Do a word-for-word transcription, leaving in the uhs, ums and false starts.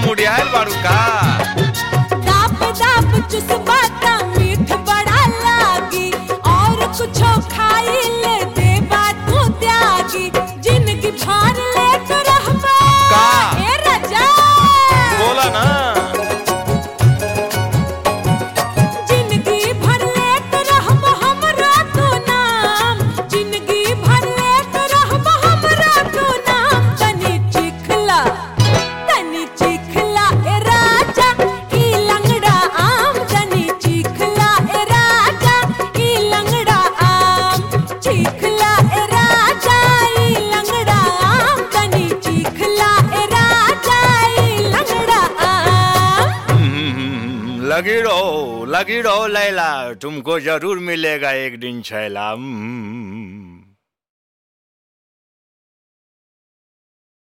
मुड़ियाल बारू का दाप दाप चुसबाता मीठ बड़ा लागी और कुछो खाई ले देवा तू त्यागी जिंदगी भर ले तो रहबा का ए राजा बोला ना जिंदगी भर ले तो रहबा हमरा तो नाम जिंदगी भर ले तो रहबा हमरा तो नाम तनी चिखला तनी चिखला ए राजा ई लंगड़ा आम तनी चिखला ए राजा ई लंगड़ा आम चिखला ए राजा ई लंगड़ा आम तनी चिखला ए राजा ई लंगड़ा आम हम्म, लगी रहो लगी रहो लैला तुमको जरूर मिलेगा एक दिन छैला हम्म।